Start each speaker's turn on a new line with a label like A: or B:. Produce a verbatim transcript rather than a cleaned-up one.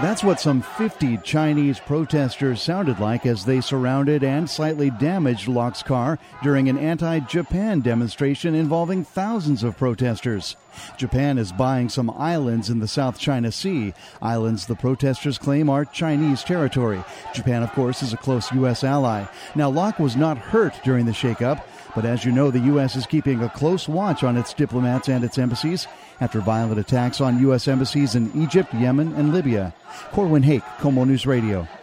A: That's what some fifty Chinese protesters sounded like as they surrounded and slightly damaged Locke's car during an anti-Japan demonstration involving thousands of protesters. Japan is buying some islands in the South China Sea. Islands the protesters claim are Chinese territory. Japan, of course, is a close U S ally. Now, Locke was not hurt during the shakeup, but as you know, the U S is keeping a close watch on its diplomats and its embassies after violent attacks on U S embassies in Egypt, Yemen, and Libya. Corwin Hake, Como News Radio.